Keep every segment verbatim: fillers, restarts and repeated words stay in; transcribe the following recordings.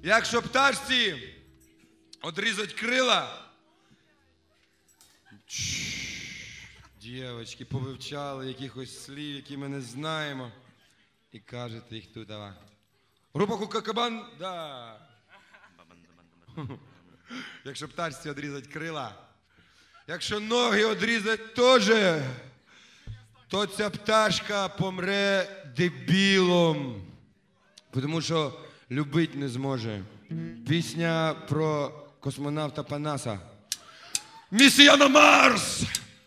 Якщо пташці одрізать крила, дівчатки повивчали якихось слів, які ми не знаємо, і кажете їх тут, давай. Група Кукакабан, да. Якщо пташці одрізать крила, якщо ноги одрізать теж, то ця пташка помре дебілом, тому що любить не зможе. Пісня про космонавта Панаса. Місія на Марс!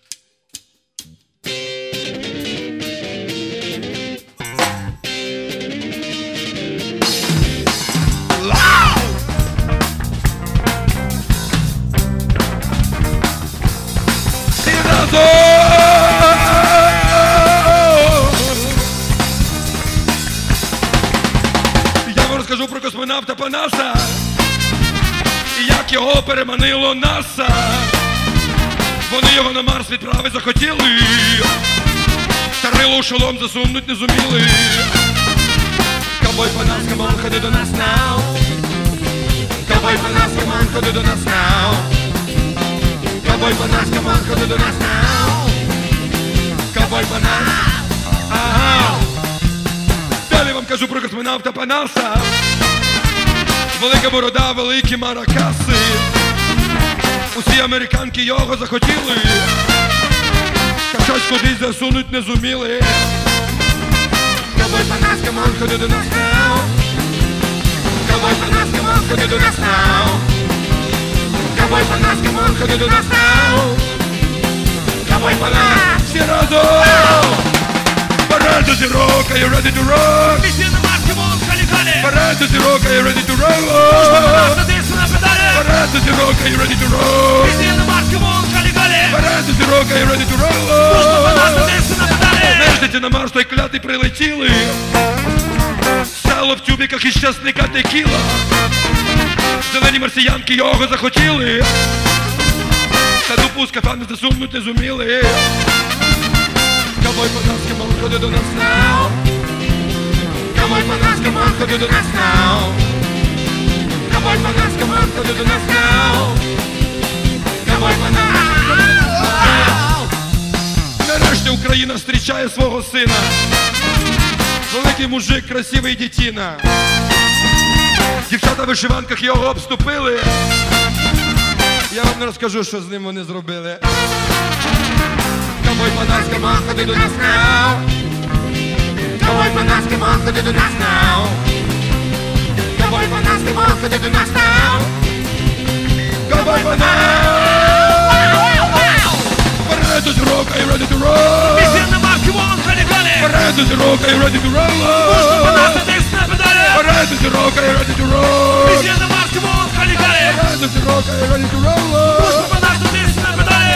Я вам розкажу про космонавта Панаса і як його переманило НАСА. Вони його на Марс відправи захотіли, та рило у шолом засунуть не зуміли. Ковбой Панас, камон, ходи до нас now. Ковбой Панас, камон, ходи до нас now. Ковбой Панас, камон, ходи до нас now. Ковбой Панас, ага. Далі вам кажу про космонавта Панаса. Велика борода, великі маракаси. Усі американки його захотіли, та щось кудись засунуть не зуміли. Ковбой Панас, камон, ходи до нас now. Ковбой Панас, камон, ходи до нас now. Ковбой Панас, камон, ходи до нас now. Ковбой Панас, всі разом! Вперед до зірок, are you ready to rock? Місія на Марс, камон, халі-халі. Вперед до зірок, are you ready to rock? Панас, надився на педалі. Вперед до зірок, are you ready to rock? Місія на Марс, камон, халі-халі. Вперед до зірок, are you ready to rock? Панас, надився на педалі. Нежниці на Марс той клятий прилетіли. Сало в тюбіках із щасника текіла. Зелені марсіянки його захотіли, та дупу з кафану засунуть не зуміли. Ковбой Панас, камон, ходи до нас now. Ковбой Панас, камон, ходи до нас now. Ковбой Панас, камон, ходи до нас now. Ковбой Панас. Нарешті Україна зустрічає свого сина. Великий мужик, красивий дитина. Дівчата в вишиванках його обступили. Я вам не розкажу, що з ним вони зробили. Ковбой Панас, камон, ходи до нас now. Ковбой Панас, камон, ходи до нас now. Ковбой Панас, камон, ходи до нас now. Ковбой Панас! Вперед до зірок, are you ready to rock? Місія на Марс, камон, халі-халі. Вперед до зірок, are you ready to rock? Панас, надився на педалі. Вперед до зірок, are you ready to rock? Місія на Марс, камон, халі-халі. Вперед до зірок, are you ready to rock? Панас, надився на педалі.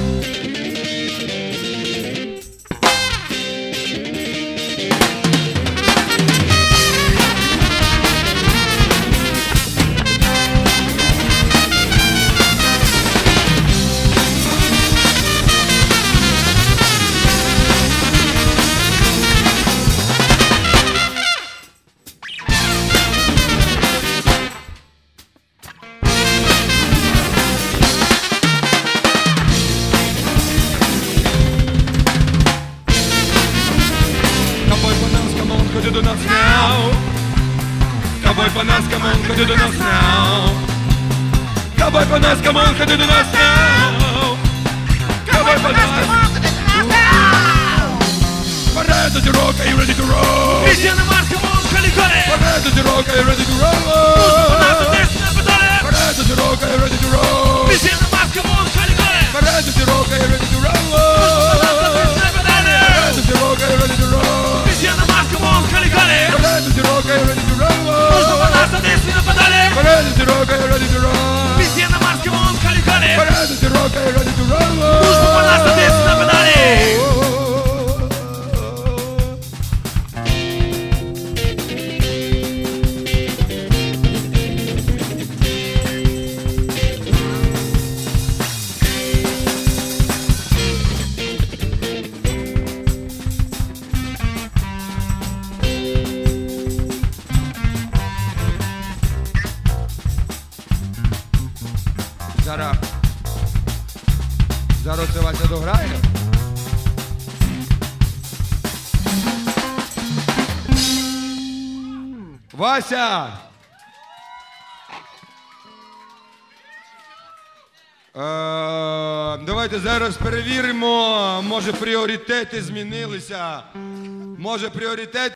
Ходи до нас now. Ковбой Панас, камон, ходи до нас now. Ковбой Панас, камон, ходи до нас now. Ковбой Панас, вперед до зірок, are you ready to rock? Місія на Марс, камон, халі-халі. Вперед до зірок, are you ready to rock? Панас, надився на педалі. Вперед до зірок, are you ready to rock? Місія на Марс, камон, халі-халі. Вперед до зірок, are you ready to rock? Панас, надився на педалі. Вперед до зірок, are you ready to rock? Місія на Марс, камон, халі-халі. Вперед до зірок, are you ready to rock? Панас, надився на педалі. Вперед до зірок, are you ready to rock? Місія на Марс, камон, халі-халі. Вперед до зірок, are you ready to rock? Панас, надився на педалі. Зараз. Зараз це Вася дограє. Вася! Е, давайте зараз перевіримо, може пріоритети змінилися. Може пріоритети